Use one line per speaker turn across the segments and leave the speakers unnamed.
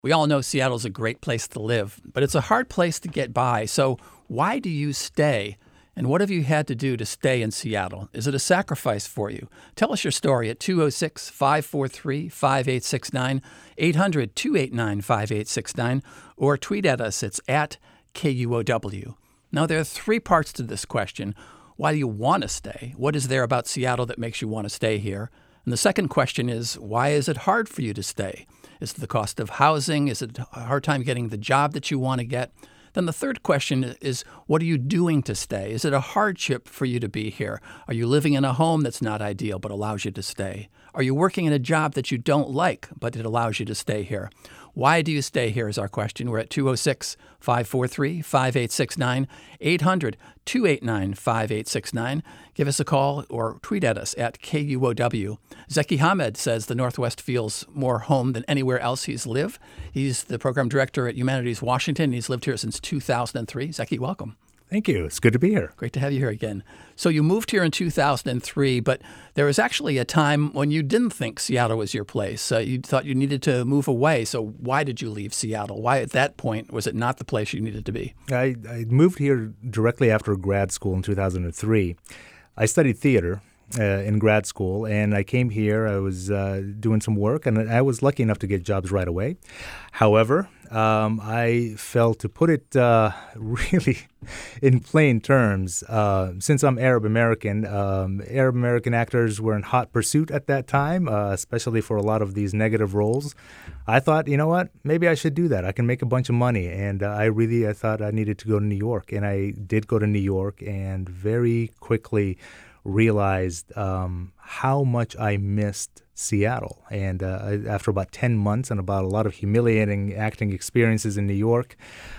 We all know Seattle's a great place to live, but it's a hard place to get by. So why do you stay? And what have you had to do to stay in Seattle? Is it a sacrifice for you? Tell us your story at 206-543-5869, 800-289-5869, or tweet at us. It's at KUOW. Now, there are three parts to this question. Why do you want to stay? What is there about Seattle that makes you want to stay here? And the second question is, why is it hard for you to stay? Is it the cost of housing? Is it a hard time getting the job that you want to get? Then the third question is, what are you doing to stay? Is it a hardship for you to be here? Are you living in a home that's not ideal but allows you to stay? Are you working in a job that you don't like but it allows you to stay here? Why do you stay here is our question. We're at 206-543-5869, 800-289-5869. Give us a call or tweet at us at KUOW. Zeki Hamed says the Northwest feels more home than anywhere else he's lived. He's the program director at Humanities Washington. He's lived here since 2003. Zeki, welcome.
Thank you. It's good to be here.
Great to have you here again. So you moved here in 2003, but there was actually a time when you didn't think Seattle was your place. You thought you needed to move away. So why did you leave Seattle? Why at that point was it not the place you needed to be?
I moved here directly after grad school in 2003. I studied theater in grad school, and I came here. I was doing some work, and I was lucky enough to get jobs right away. However, I felt, to put it really in plain terms, since I'm Arab American actors were in hot pursuit at that time, especially for a lot of these negative roles. I thought, you know what, maybe I should do that. I can make a bunch of money. And I thought I needed to go to New York. And I did go to New York and very quickly realized how much I missed Seattle. And after about 10 months and about a lot of humiliating acting experiences in New York,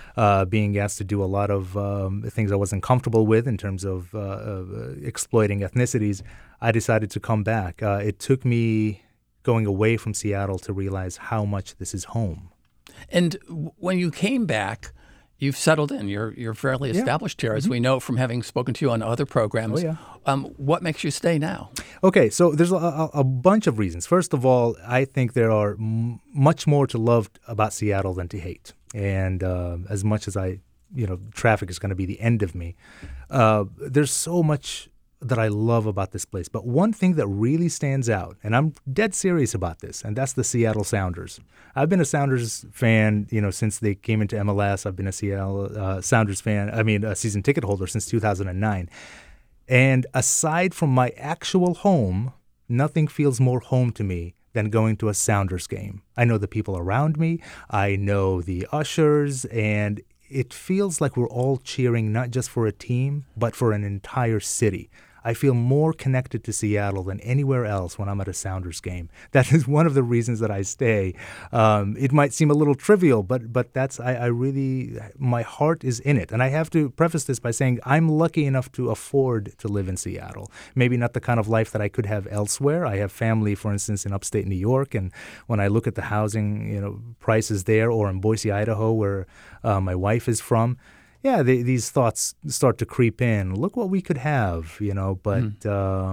being asked to do a lot of things I wasn't comfortable with in terms of exploiting ethnicities, I decided to come back. It took me going away from Seattle to realize how much this is home.
And when you came back, you've settled in. You're fairly established here, as we know from having spoken to you on other programs.
Oh, yeah.
What makes you stay now?
Okay, so there's a bunch of reasons. First of all, I think there are much more to love about Seattle than to hate. And as much as traffic is going to be the end of me, there's so much that I love about this place. But one thing that really stands out, and I'm dead serious about this, and that's the Seattle Sounders. I've been a Sounders fan, since they came into MLS. I've been a Seattle Sounders fan, a season ticket holder since 2009. And aside from my actual home, nothing feels more home to me than going to a Sounders game. I know the people around me. I know the ushers, and it feels like we're all cheering not just for a team, but for an entire city. I feel more connected to Seattle than anywhere else when I'm at a Sounders game. That is one of the reasons that I stay. It might seem a little trivial, but that's I really, my heart is in it. And I have to preface this by saying I'm lucky enough to afford to live in Seattle. Maybe not the kind of life that I could have elsewhere. I have family, for instance, in upstate New York, and when I look at the housing, prices there, or in Boise, Idaho, where my wife is from, these thoughts start to creep in. Look what we could have, but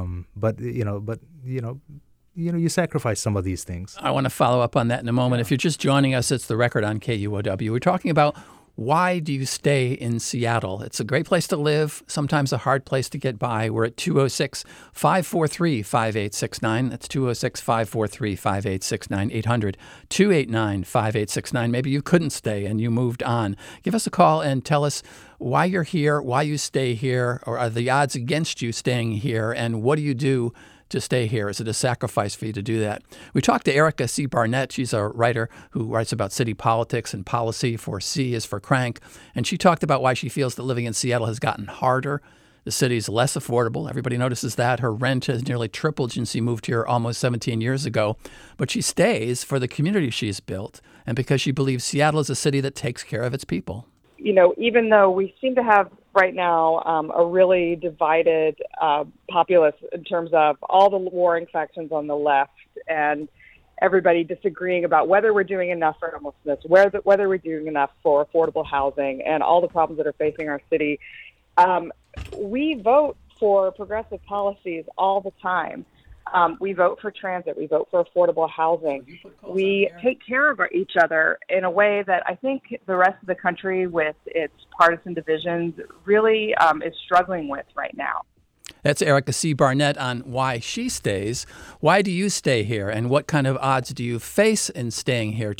you sacrifice some of these things.
I want to follow up on that in a moment. If you're just joining us, it's The Record on KUOW. We're talking about why do you stay in Seattle? It's a great place to live, sometimes a hard place to get by. We're at 206-543-5869. That's 206-543-5869, 800-289-5869. Maybe you couldn't stay and you moved on. Give us a call and tell us why you're here, why you stay here, or are the odds against you staying here, and what do you do to stay here? Is it a sacrifice for you to do that? We talked to Erica C. Barnett. She's a writer who writes about city politics and policy for C is for Crank. And she talked about why she feels that living in Seattle has gotten harder. The city's less affordable. Everybody notices that. Her rent has nearly tripled since she moved here almost 17 years ago. But she stays for the community she's built and because she believes Seattle is a city that takes care of its people.
Even though we seem to have right now a really divided populace in terms of all the warring factions on the left and everybody disagreeing about whether we're doing enough for homelessness, whether we're doing enough for affordable housing and all the problems that are facing our city. We vote for progressive policies all the time. We vote for transit. We vote for affordable housing. We take care of each other in a way that I think the rest of the country, with its partisan divisions, really is struggling with right now.
That's Erica C. Barnett on why she stays. Why do you stay here, and what kind of odds do you face in staying here?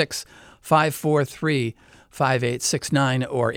206-543-5869 or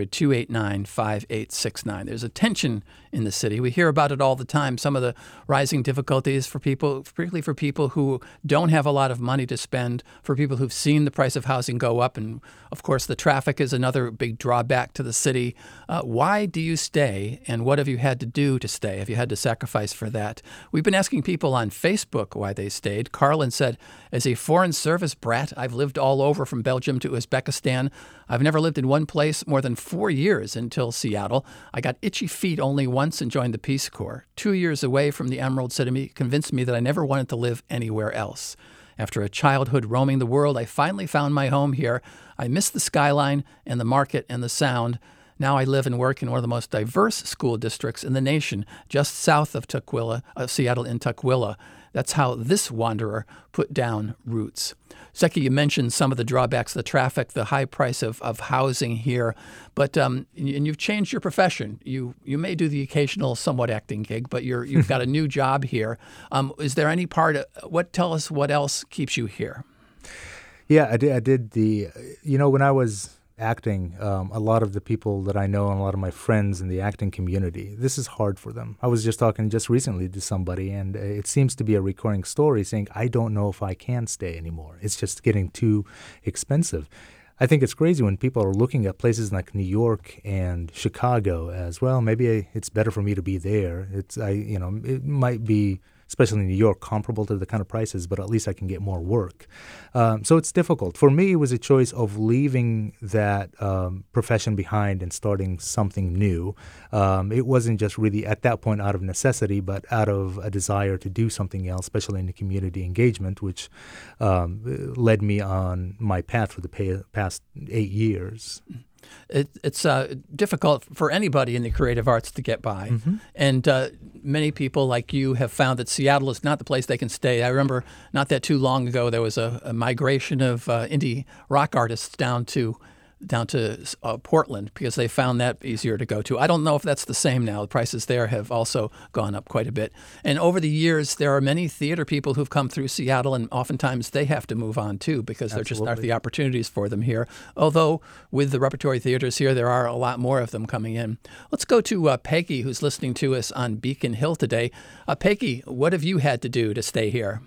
800-289-5869. There's a tension in the city. We hear about it all the time. Some of the rising difficulties for people, particularly for people who don't have a lot of money to spend, for people who've seen the price of housing go up. And of course, the traffic is another big drawback to the city. Why do you stay, and what have you had to do to stay? Have you had to sacrifice for that? We've been asking people on Facebook why they stayed. Carlin said, as a foreign service brat, I've lived all over from Belgium to Uzbekistan. I've never lived in one place more than 4 years until Seattle. I got itchy feet only once and joined the Peace Corps. 2 years away from the Emerald City convinced me that I never wanted to live anywhere else. After a childhood roaming the world, I finally found my home here. I miss the skyline and the market and the sound. Now I live and work in one of the most diverse school districts in the nation, just south of Seattle in Tukwila. That's how this wanderer put down roots. Zeki, you mentioned some of the drawbacks, the traffic, the high price of housing here, but and you've changed your profession. You may do the occasional somewhat acting gig, but you've got a new job here. Is there any tell us what else keeps you here?
Yeah, I did when I was acting, a lot of the people that I know and a lot of my friends in the acting community, this is hard for them. I was just talking just recently to somebody, and it seems to be a recurring story saying, I don't know if I can stay anymore. It's just getting too expensive. I think it's crazy when people are looking at places like New York and Chicago as well. Maybe it's better for me to be there. It might be, especially in New York, comparable to the kind of prices, but at least I can get more work. So it's difficult. For me, it was a choice of leaving that profession behind and starting something new. It wasn't just really at that point out of necessity, but out of a desire to do something else, especially in the community engagement, which led me on my path for the past 8 years.
It's difficult for anybody in the creative arts to get by. Mm-hmm. And many people like you have found that Seattle is not the place they can stay. I remember not that too long ago, there was a migration of indie rock artists down to Portland because they found that easier to go to. I don't know if that's the same now. The prices there have also gone up quite a bit. And over the years, there are many theater people who've come through Seattle, and oftentimes they have to move on too because there just aren't the opportunities for them here. Although with the repertory theaters here, there are a lot more of them coming in. Let's go to Peggy, who's listening to us on Beacon Hill today. Peggy, what have you had to do to stay here?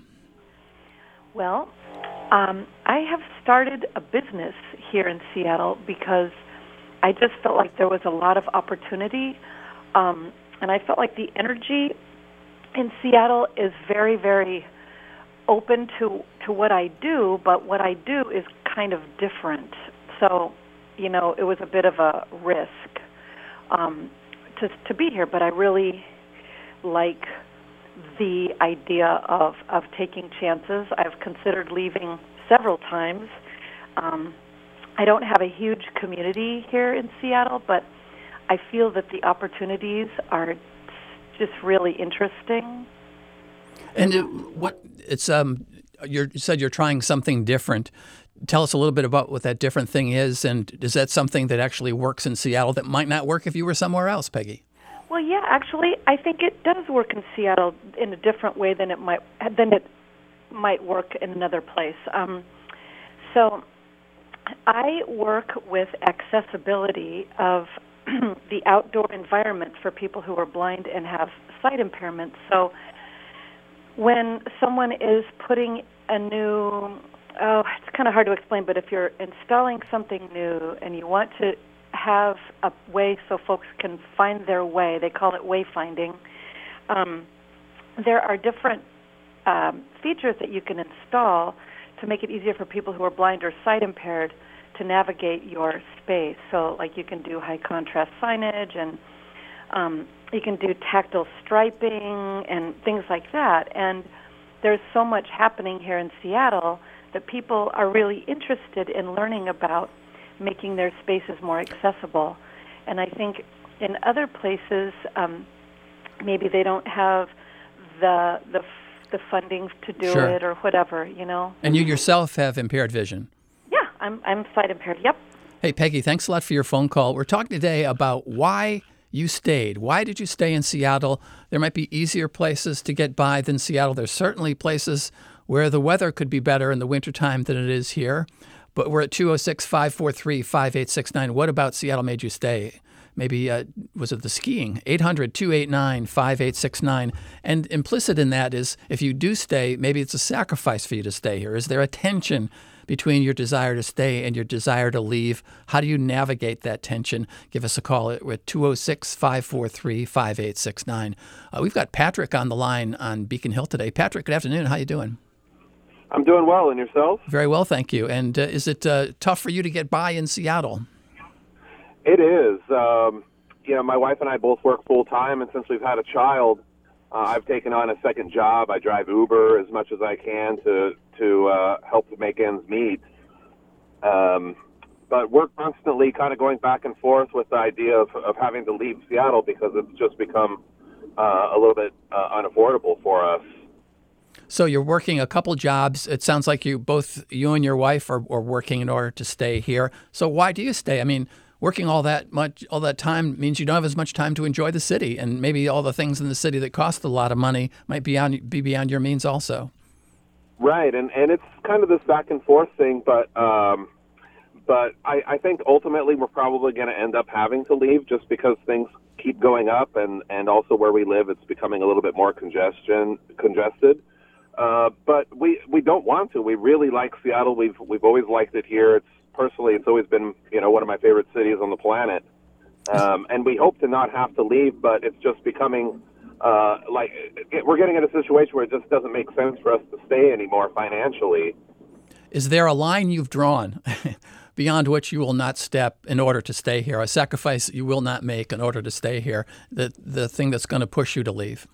Well, I have started a business here in Seattle because I just felt like there was a lot of opportunity, and I felt like the energy in Seattle is very, very open to what I do, but what I do is kind of different. So, it was a bit of a risk to be here, but I really like the idea of taking chances. I've considered leaving several times. I don't have a huge community here in Seattle, but I feel that the opportunities are just really interesting.
And you said you're trying something different. Tell us a little bit about what that different thing is, and is that something that actually works in Seattle that might not work if you were somewhere else, Peggy?
Well, yeah, actually, I think it does work in Seattle in a different way than it might work in another place. So I work with accessibility of the outdoor environments for people who are blind and have sight impairments. So when someone is putting a new, it's kind of hard to explain, but if you're installing something new and you want to have a way so folks can find their way, they call it wayfinding, there are different features that you can install to make it easier for people who are blind or sight impaired to navigate your space. So like you can do high contrast signage, and you can do tactile striping and things like that. And there's so much happening here in Seattle that people are really interested in learning about making their spaces more accessible. And I think in other places, maybe they don't have the the funding to do
Sure.
it or whatever,
And you yourself have impaired vision.
Yeah, I'm sight impaired. Yep.
Hey, Peggy, thanks a lot for your phone call. We're talking today about why you stayed. Why did you stay in Seattle? There might be easier places to get by than Seattle. There's certainly places where the weather could be better in the wintertime than it is here. But we're at 206-543-5869. What about Seattle made you stay? Maybe, was it the skiing? 800-289-5869. And implicit in that is if you do stay, maybe it's a sacrifice for you to stay here. Is there a tension between your desire to stay and your desire to leave? How do you navigate that tension? Give us a call. We're at 206-543-5869. We've got Patrick on the line on Beacon Hill today. Patrick, good afternoon. How you doing?
I'm doing well, and yourself?
Very well, thank you. And is it tough for you to get by in Seattle?
It is. My wife and I both work full-time, and since we've had a child, I've taken on a second job. I drive Uber as much as I can to help to make ends meet. But we're constantly kind of going back and forth with the idea of having to leave Seattle because it's just become a little bit unaffordable for us.
So you're working a couple jobs. It sounds like you and your wife are working in order to stay here. So why do you stay? I mean, working all that time means you don't have as much time to enjoy the city, and maybe all the things in the city that cost a lot of money might be beyond your means also.
Right, and it's kind of this back and forth thing, but I think ultimately we're probably going to end up having to leave just because things keep going up, and also where we live, it's becoming a little bit more congested. But we don't want to. We really like Seattle. We've always liked it here. It's always been one of my favorite cities on the planet. And we hope to not have to leave, but it's just becoming we're getting in a situation where it just doesn't make sense for us to stay anymore financially.
Is there a line you've drawn beyond which you will not step in order to stay here, a sacrifice you will not make in order to stay here, the thing that's going to push you to leave?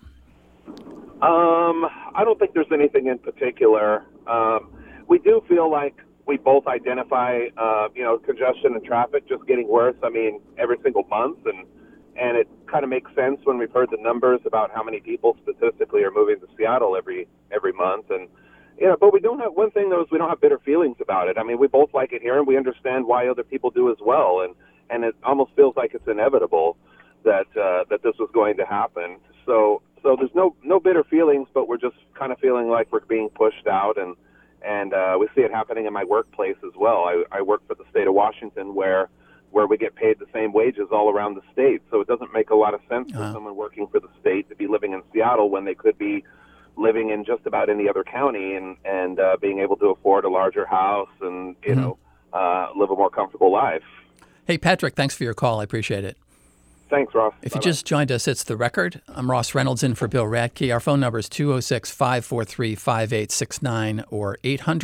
I don't think there's anything in particular. We do feel like we both identify, congestion and traffic just getting worse. I mean, every single month, and it kind of makes sense when we've heard the numbers about how many people statistically are moving to Seattle every month. And but we don't have one thing though is we don't have bitter feelings about it. I mean, we both like it here, and we understand why other people do as well. And it almost feels like it's inevitable that this was going to happen. So there's no bitter feelings, but we're just kind of feeling like we're being pushed out, and we see it happening in my workplace as well. I work for the state of Washington where we get paid the same wages all around the state. So it doesn't make a lot of sense for someone working for the state to be living in Seattle when they could be living in just about any other county and being able to afford a larger house and, live a more comfortable life.
Hey, Patrick, thanks for your call. I appreciate it.
Thanks, Ross.
If you just joined us, it's The Record. I'm Ross Reynolds in for Bill Radke. Our phone number is 206-543-5869 or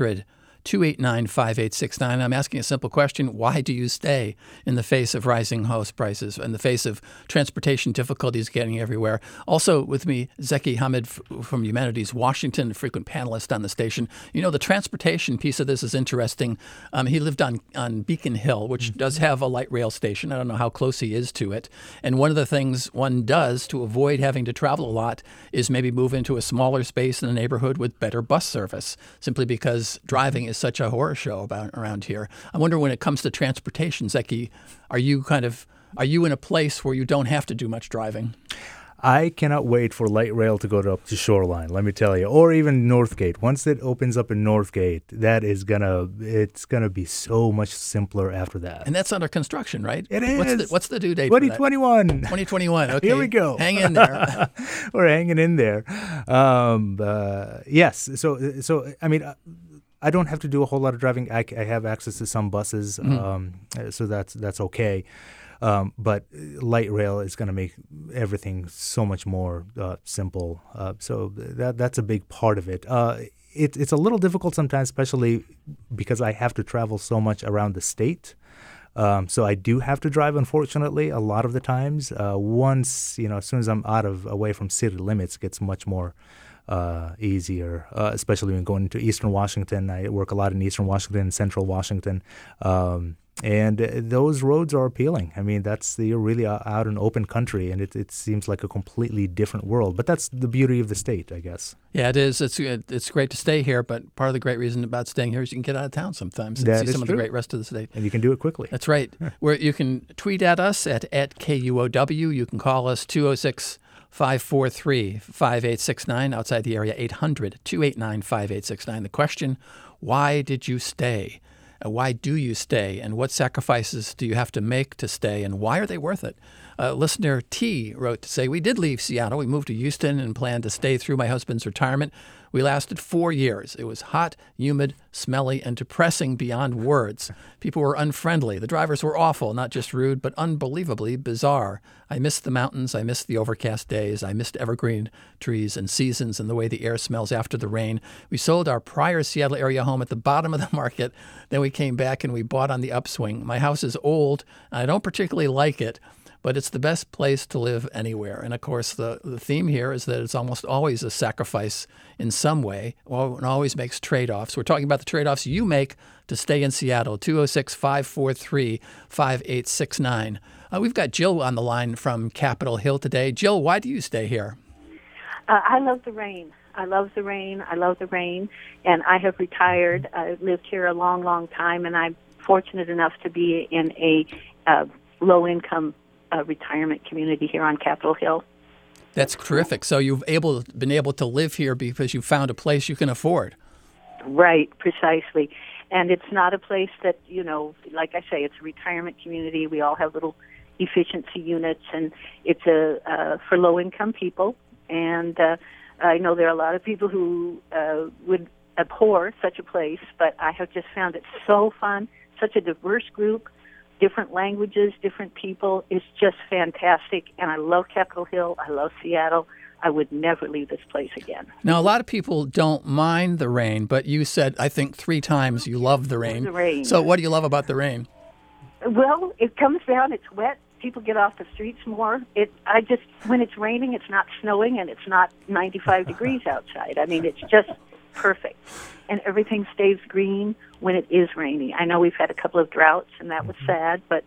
800-289-5869. I'm asking a simple question. Why do you stay in the face of rising house prices, in the face of transportation difficulties getting everywhere? Also with me, Zeki Hamid from Humanities Washington, a frequent panelist on the station. The transportation piece of this is interesting. He lived on Beacon Hill, which does have a light rail station. I don't know how close he is to it. And one of the things one does to avoid having to travel a lot is maybe move into a smaller space in a neighborhood with better bus service, simply because driving is such a horror show around here. I wonder when it comes to transportation, Zeki, are you in a place where you don't have to do much driving?
I cannot wait for light rail to go up to Shoreline, let me tell you, or even Northgate. Once it opens up in Northgate, it's gonna be so much simpler after that.
And that's under construction, right?
It is.
What's the due date?
2021.
2021. Okay.
Here we go.
Hang in there.
We're hanging in there. Yes. So I mean, I don't have to do a whole lot of driving. I have access to some buses, so that's okay. But light rail is going to make everything so much more simple. So that's a big part of it. It's a little difficult sometimes, especially because I have to travel so much around the state. So I do have to drive, unfortunately, a lot of the times. Once, as soon as I'm away from city limits, it gets much more easier, especially when going into Eastern Washington. I work a lot in Eastern Washington and Central Washington. And those roads are appealing. I mean, you're really out in open country, and it seems like a completely different world. But that's the beauty of the state, I guess.
Yeah, it is. It's great to stay here, but part of the great reason about staying here is you can get out of town sometimes and see some of the great rest of the state.
And you can do it quickly.
That's right. Where you can tweet at us at KUOW. You can call us 206-543-5869 outside the area, 800-289-5869. The question, why did you stay? Why do you stay, and what sacrifices do you have to make to stay, and why are they worth it? Listener T wrote to say, we did leave Seattle. We moved to Houston and planned to stay through my husband's retirement. We lasted 4 years. It was hot, humid, smelly, and depressing beyond words. People were unfriendly. The drivers were awful, not just rude, but unbelievably bizarre. I missed the mountains. I missed the overcast days. I missed evergreen trees and seasons and the way the air smells after the rain. We sold our prior Seattle area home at the bottom of the market. Then we came back and we bought on the upswing. My house is old, and I don't particularly like it, but it's the best place to live anywhere. And, of course, the theme here is that it's almost always a sacrifice in some way. Well, it always makes trade-offs. We're talking about the trade-offs you make to stay in Seattle, 206-543-5869. We've got Jill on the line from Capitol Hill today. Jill, why do you stay here?
I love the rain. I love the rain. And I have retired. I've lived here a long, long time, and I'm fortunate enough to be in a low-income retirement community here on Capitol Hill.
That's terrific. So you've been able to live here because you found a place you can afford.
Right, precisely. And it's not a place that, like I say, it's a retirement community. We all have little efficiency units, and it's for low-income people. And I know there are a lot of people who would abhor such a place, but I have just found it so fun, such a diverse group, different languages, different people. It's just fantastic, and I love Capitol Hill. I love Seattle. I would never leave this place again.
Now, a lot of people don't mind the rain, but you said, I think 3 times you love the rain.
The rain.
So what do you love about the rain?
Well, it comes down, it's wet. People get off the streets more. When it's raining, it's not snowing, and it's not 95 degrees outside. I mean, it's just perfect. And everything stays green when it is rainy. I know we've had a couple of droughts, and that was sad, but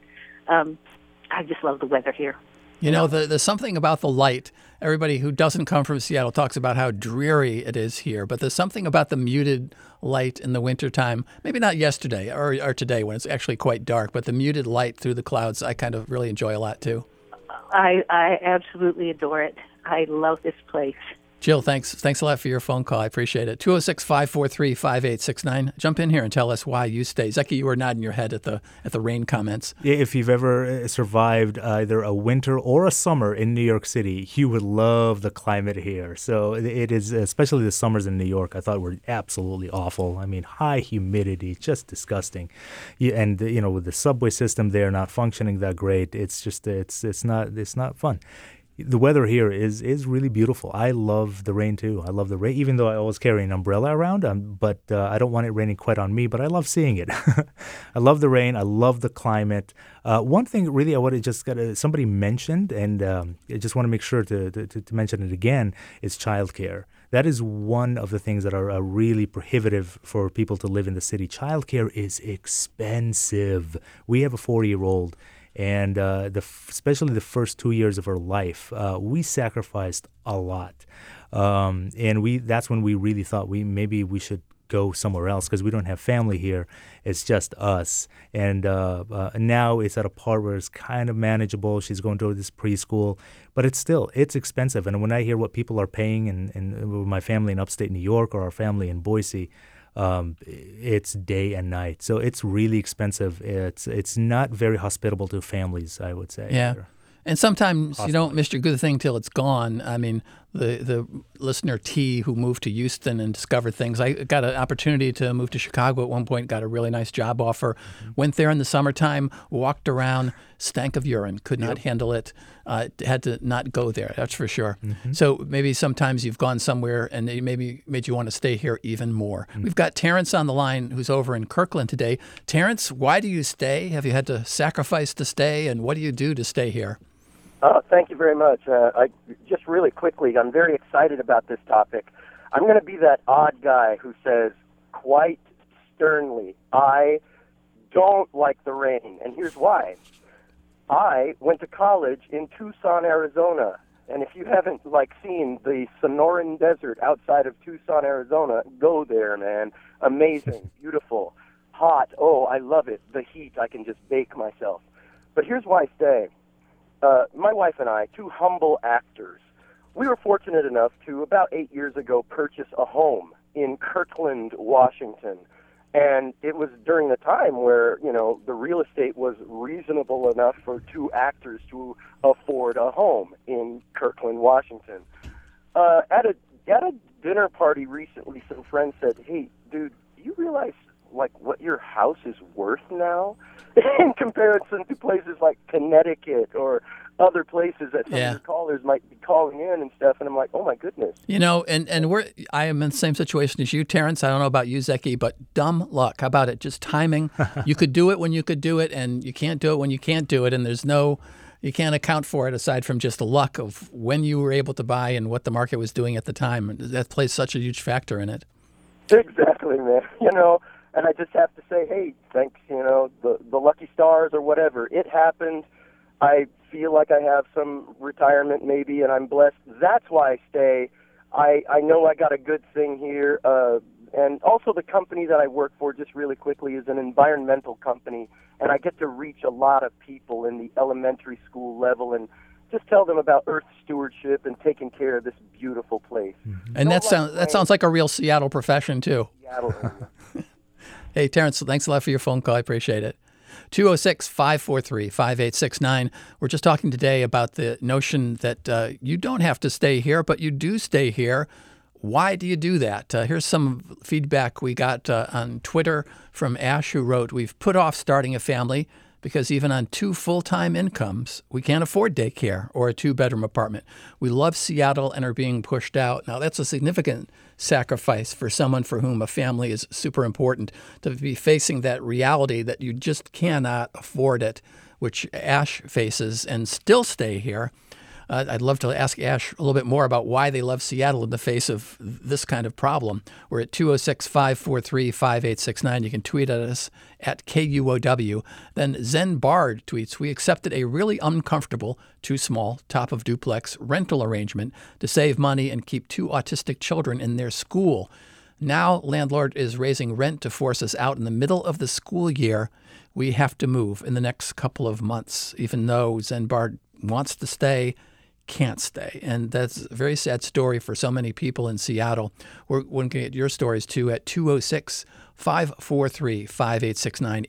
I just love the weather here.
There's something about the light. Everybody who doesn't come from Seattle talks about how dreary it is here, but there's something about the muted light in the wintertime, maybe not yesterday or today when it's actually quite dark, but the muted light through the clouds I kind of really enjoy a lot too.
I absolutely adore it. I love this place.
Jill, thanks a lot for your phone call. I appreciate it. 206-543-5869. Jump in here and tell us why you stay. Zeki, you were nodding your head at the rain comments.
If you've ever survived either a winter or a summer in New York City, you would love the climate here. So it is, especially the summers in New York, I thought were absolutely awful. I mean, high humidity, just disgusting. And with the subway system there not functioning that great, it's just it's not fun. The weather here is really beautiful. I love the rain, too. I love the rain, even though I always carry an umbrella around. But I don't want it raining quite on me, but I love seeing it. I love the rain. I love the climate. One thing, really, I want to just somebody mentioned, and I just want to make sure to mention it again, is childcare. That is one of the things that are really prohibitive for people to live in the city. Childcare is expensive. We have a 4-year-old. And especially the first 2 years of her life, we sacrificed a lot. And that's when we really thought maybe we should go somewhere else because we don't have family here. It's just us. And now it's at a part where it's kind of manageable. She's going to this preschool. But it's expensive. And when I hear what people are paying in my family in upstate New York or our family in Boise, it's day and night. So it's really expensive. It's not very hospitable to families, I would say.
Yeah. And sometimes you don't miss your good thing till it's gone. I mean, the listener T who moved to Houston and discovered things. I got an opportunity to move to Chicago at one point, got a really nice job offer, went there in the summertime, walked around, stank of urine, could not handle it, had to not go there, that's for sure. So maybe sometimes you've gone somewhere and it maybe made you want to stay here even more. We've got Terrence on the line who's over in Kirkland today. Terrence, why do you stay? Have you had to sacrifice to stay, and what do you do to stay here?
Thank you very much. Just really quickly, I'm very excited about this topic. I'm going to be that odd guy who says quite sternly, I don't like the rain, and here's why. I went to college in Tucson, Arizona, and if you haven't seen the Sonoran Desert outside of Tucson, Arizona, go there, man. Amazing, beautiful, hot. Oh, I love it. The heat, I can just bake myself. But here's why I stay. My wife and I, two humble actors, we were fortunate enough to, about 8 years ago, purchase a home in Kirkland, Washington. And it was during the time where, the real estate was reasonable enough for two actors to afford a home in Kirkland, Washington. At a dinner party recently, some friends said, "Hey, dude, do you realize what your house is worth now in comparison to places like Connecticut or other places that some of your callers might be calling in and stuff?" And I'm like, oh my goodness.
And I am in the same situation as you, Terrence. I don't know about you, Zeki, but dumb luck. How about it? Just timing. You could do it when you could do it, and you can't do it when you can't do it. And you can't account for it aside from just the luck of when you were able to buy and what the market was doing at the time. That plays such a huge factor in it.
Exactly, man. And I just have to say, hey, thanks, the lucky stars or whatever. It happened. I feel like I have some retirement maybe, and I'm blessed. That's why I stay. I know I got a good thing here. And also the company that I work for, just really quickly, is an environmental company, and I get to reach a lot of people in the elementary school level and just tell them about earth stewardship and taking care of this beautiful place.
Mm-hmm. And that sounds like a real Seattle profession, too.
Seattle.
Hey, Terrence, thanks a lot for your phone call. I appreciate it. 206-543-5869. We're just talking today about the notion that you don't have to stay here, but you do stay here. Why do you do that? Here's some feedback we got on Twitter from Ash, who wrote, "We've put off starting a family because even on 2 full-time incomes, we can't afford daycare or a 2-bedroom apartment. We love Seattle and are being pushed out." Now, that's a significant sacrifice for someone for whom a family is super important, to be facing that reality that you just cannot afford it, which Ash faces, and still stay here. I'd love to ask Ash a little bit more about why they love Seattle in the face of this kind of problem. We're at 206-543-5869. You can tweet at us at KUOW. Then Zen Bard tweets, "We accepted a really uncomfortable, too small, top-of-duplex rental arrangement to save money and keep 2 autistic children in their school. Now landlord is raising rent to force us out in the middle of the school year. We have to move in the next couple of months." Even though Zen Bard wants to stay, can't stay. And that's a very sad story for so many people in Seattle. We're going to get your stories too at 206-543-5869,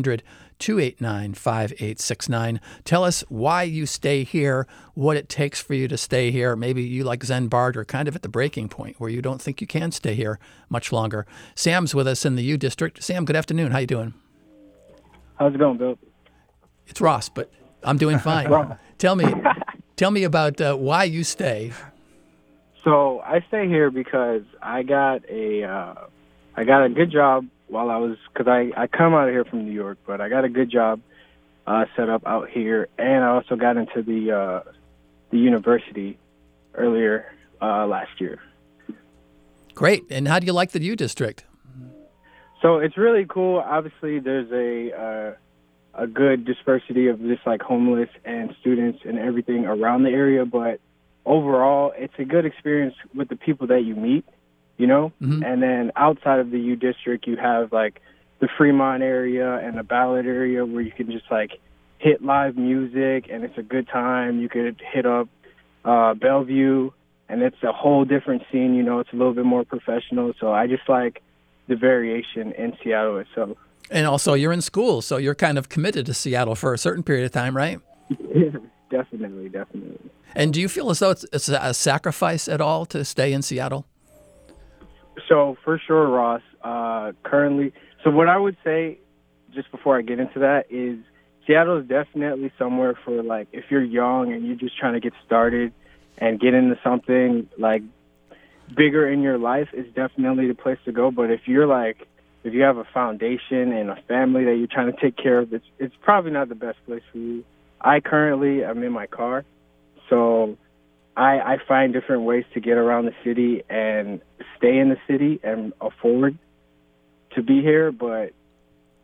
800-289-5869. Tell us why you stay here, what it takes for you to stay here. Maybe you, like Zen Bard, are kind of at the breaking point where you don't think you can stay here much longer. Sam's with us in the U District. Sam, good afternoon. How you doing?
How's it going, Bill?
It's Ross, but I'm doing fine. Tell me about why you stay.
So I stay here because I got a good job while because I come out of here from New York, but I got a good job set up out here, and I also got into the university earlier last year.
Great. And how do you like the U District?
So it's really cool. Obviously, there's a good dispersity of just homeless and students and everything around the area, but overall, it's a good experience with the people that you meet, Mm-hmm. And then outside of the U District, you have the Fremont area and the Ballard area where you can just hit live music and it's a good time. You could hit up Bellevue and it's a whole different scene. It's a little bit more professional. So I just like the variation in Seattle itself.
And also, you're in school, so you're kind of committed to Seattle for a certain period of time, right?
Yeah, definitely.
And do you feel as though it's a sacrifice at all to stay in Seattle?
So, for sure, Ross. Currently, so what I would say, just before I get into that, is Seattle is definitely somewhere for, if you're young and you're just trying to get started and get into something, bigger in your life, is definitely the place to go. But if you're, if you have a foundation and a family that you're trying to take care of, it's probably not the best place for you. I currently am in my car, so I find different ways to get around the city and stay in the city and afford to be here. But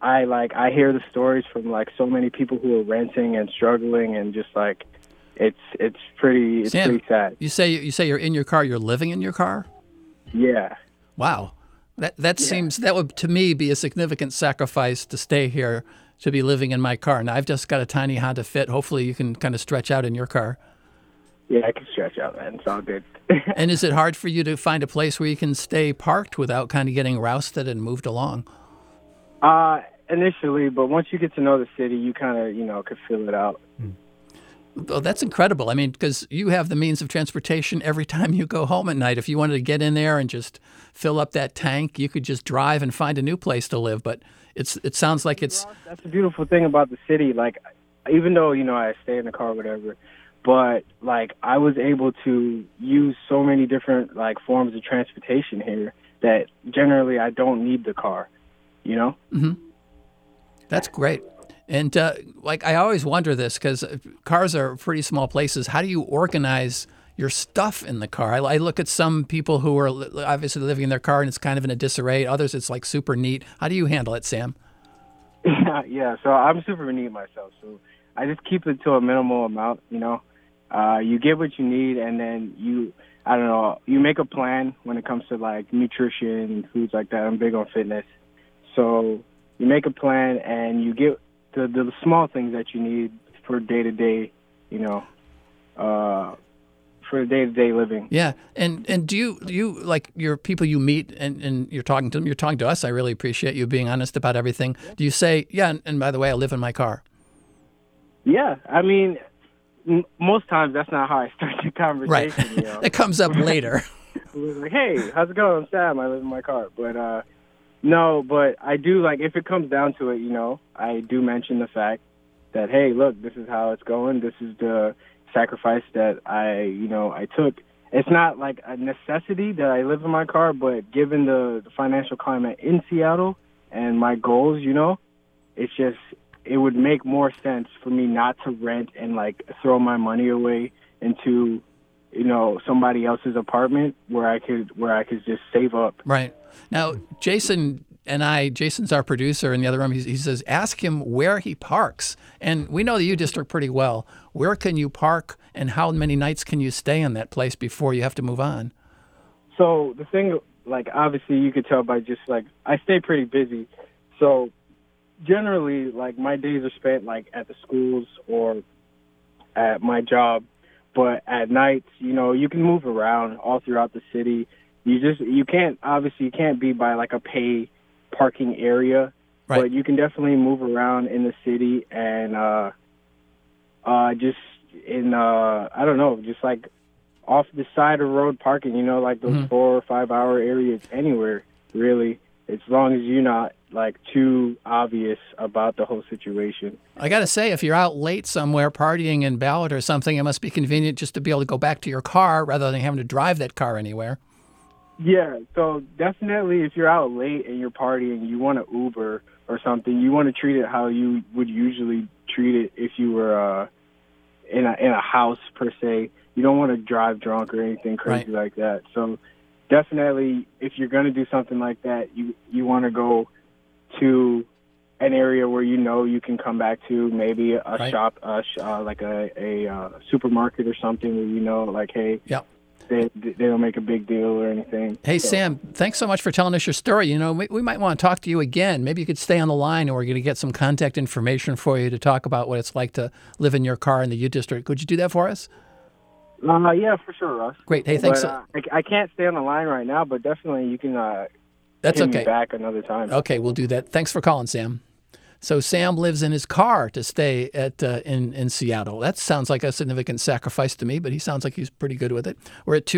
I hear the stories from like so many people who are renting and struggling, and just like it's pretty sad.
You say you're in your car. You're living in your car.
Yeah.
Wow. That seems, that would to me be a significant sacrifice to stay here, to be living in my car. Now I've just got a tiny Honda Fit. Hopefully you can kind of stretch out in your car.
Yeah, I can stretch out, man. It's all good.
And is it hard for you to find a place where you can stay parked without kind of getting rousted and moved along?
Initially, but once you get to know the city, you kind of, could fill it out.
Oh, that's incredible. I mean, because you have the means of transportation every time you go home at night. If you wanted to get in there and just fill up that tank, you could just drive and find a new place to live. But it sounds like it's...
That's the beautiful thing about the city. Like, even though, I stay in the car or whatever, but, like, I was able to use so many different, like, forms of transportation here that generally I don't need the car,
Mm-hmm. That's great. And, I always wonder this, because cars are pretty small places. How do you organize your stuff in the car? I look at some people who are obviously living in their car and it's kind of in a disarray. Others, it's like super neat. How do you handle it, Sam?
Yeah, so I'm super neat myself. So I just keep it to a minimal amount, You get what you need, and then you make a plan when it comes to, like, nutrition and foods like that. I'm big on fitness. So you make a plan, and you get the small things that you need for day-to-day, for day-to-day living.
Yeah. And do you like your people you meet and you're talking to them, you're talking to us, I really appreciate you being honest about everything. Do you say, yeah, and by the way, I live in my car?
Yeah. I mean, most times that's not how I start the conversation.
Right. It comes up later.
Like, hey, how's it going? I'm Sam. I live in my car. But no, but I do, like, if it comes down to it, I do mention the fact that, hey, look, this is how it's going. This is the sacrifice that I took. It's not like a necessity that I live in my car, but given the financial climate in Seattle and my goals, it's just, it would make more sense for me not to rent and, like, throw my money away into, somebody else's apartment where I could just save up.
Right. Now, Jason's our producer in the other room, he says, ask him where he parks. And we know the U District pretty well. Where can you park, and how many nights can you stay in that place before you have to move on?
So the thing, like, obviously you could tell by just, like, I stay pretty busy. So generally, like, my days are spent, like, at the schools or at my job. But at nights, you can move around all throughout the city. You can't be by, like, a pay parking area, right. But you can definitely move around in the city and just in I don't know, just like off the side of road parking, like those 4 or 5 hour areas anywhere, really, as long as you're not, like, too obvious about the whole situation.
I got to say, if you're out late somewhere partying in Ballard or something, it must be convenient just to be able to go back to your car rather than having to drive that car anywhere.
Yeah, so definitely if you're out late and you're partying, you want to Uber or something, you want to treat it how you would usually treat it if you were in a house, per se. You don't want to drive drunk or anything crazy like that. So definitely if you're going to do something like that, you want to go to an area where you can come back to, maybe a shop, like a supermarket or something where like, hey,
yep.
They don't make a big deal or anything.
Hey, so. Sam, thanks so much for telling us your story. We might want to talk to you again. Maybe you could stay on the line, and we're going to get some contact information for you to talk about what it's like to live in your car in the U District. Could you do that for us?
Yeah, for sure, Russ.
Great. Hey, thanks.
I can't stay on the line right now, but definitely you can
That's
hit
okay.
me back another time.
Okay, we'll do that. Thanks for calling, Sam. So Sam lives in his car to stay at in Seattle. That sounds like a significant sacrifice to me, but he sounds like he's pretty good with it. We're at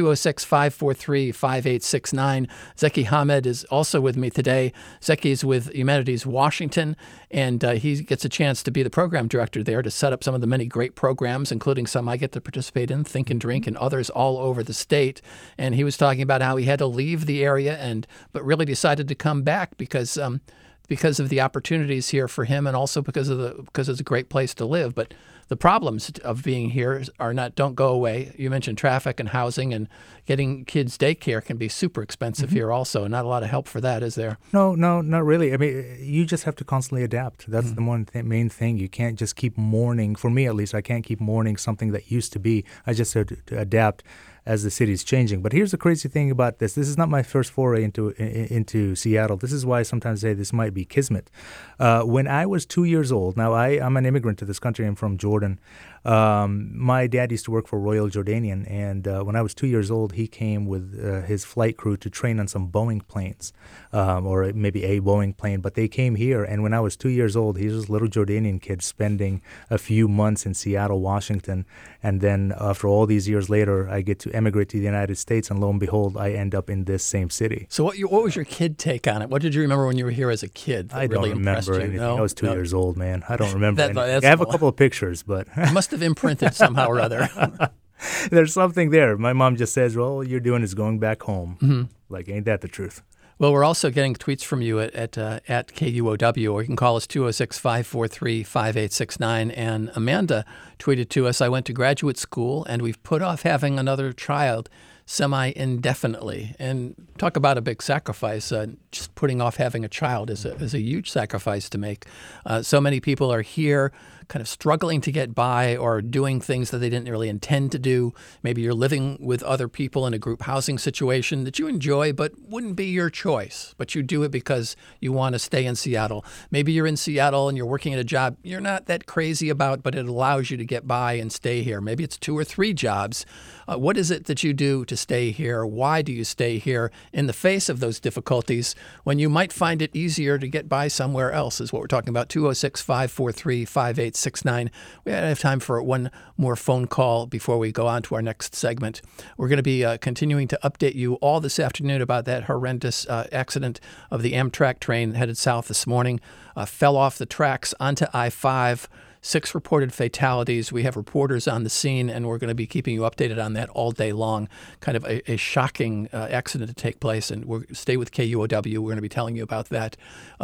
206-543-5869. Zeki Hamed is also with me today. Zeki's with Humanities Washington, and he gets a chance to be the program director there to set up some of the many great programs, including some I get to participate in, Think and Drink, and others all over the state. And he was talking about how he had to leave the area but really decided to come back because because of the opportunities here for him, and also because it's a great place to live. But the problems of being here don't go away. You mentioned traffic and housing, and getting kids daycare can be super expensive here also. Not a lot of help for that, is there?
No, not really. I mean, you just have to constantly adapt. That's the main thing. You can't just keep mourning. For me, at least, I can't keep mourning something that used to be. I just have to adapt as the city's changing. But here's the crazy thing about this. This is not my first foray into Seattle. This is why I sometimes say this might be kismet. When I was 2 years old, now I'm an immigrant to this country. I'm from Jordan. My dad used to work for Royal Jordanian, and when I was 2 years old, he came with his flight crew to train on some Boeing planes, or maybe a Boeing plane. But they came here, and when I was 2 years old, he was a little Jordanian kid spending a few months in Seattle, Washington, and then after all these years later, I get to emigrate to the United States, and lo and behold, I end up in this same city.
So what was your kid take on it? What did you remember when you were here as a kid that
I
really
don't
impressed
remember
you?
anything.
No?
I was 2 years old, man. I don't remember anything.
That's
I have a couple of pictures, but
It must have imprinted somehow or other.
there's something there. My mom just says, well, all you're doing is going back home. Like, ain't that the truth?
Well, we're also getting tweets from you at KUOW, or you can call us 206-543-5869. And Amanda tweeted to us, I went to graduate school and we've put off having another child semi-indefinitely. And talk about a big sacrifice. Just putting off having a child is a huge sacrifice to make. So many people are here kind of struggling to get by or doing things that they didn't really intend to do. Maybe you're living with other people in a group housing situation that you enjoy but wouldn't be your choice, but you do it because you want to stay in Seattle. Maybe you're in Seattle and you're working at a job you're not that crazy about, but it allows you to get by and stay here. Maybe it's 2 or 3 jobs. What is it that you do to stay here? Why do you stay here in the face of those difficulties when you might find it easier to get by somewhere else, is what we're talking about. 206-543-5869. We have time for one more phone call before we go on to our next segment. We're going to be continuing to update you all this afternoon about that horrendous accident of the Amtrak train headed south this morning. Fell off the tracks onto I-5. 6 reported fatalities. We have reporters on the scene, and we're going to be keeping you updated on that all day long. Kind of a shocking accident to take place, and we'll stay with KUOW. We're going to be telling you about that.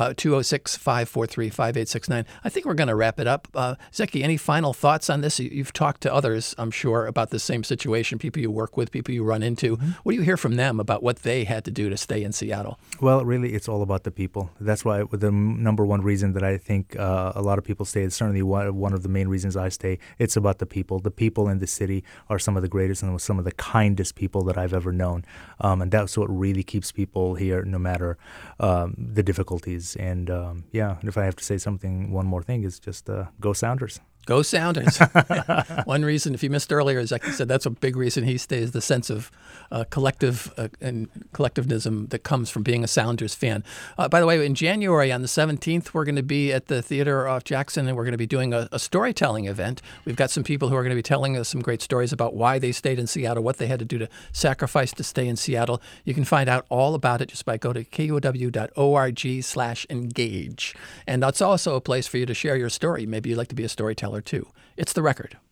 206-543-5869. I think we're going to wrap it up. Zeki, any final thoughts on this? You've talked to others, I'm sure, about the same situation, people you work with, people you run into. What do you hear from them about what they had to do to stay in Seattle?
Well, really, it's all about the people. That's why the number one reason that I think a lot of people stay is certainly one of the main reasons I stay. It's about the people. The people in the city are some of the greatest and some of the kindest people that I've ever known. And that's what really keeps people here, no matter the difficulties. And and if I have to say one more thing, is just go Sounders.
Go Sounders. One reason, if you missed earlier, as Zeki said, that's a big reason he stays, the sense of collective and collectivism that comes from being a Sounders fan. By the way, in January on the 17th, we're going to be at the theater off Jackson, and we're going to be doing a storytelling event. We've got some people who are going to be telling us some great stories about why they stayed in Seattle, what they had to do to sacrifice to stay in Seattle. You can find out all about it just by go to kuow.org/engage. And that's also a place for you to share your story. Maybe you'd like to be a storyteller too. It's The Record.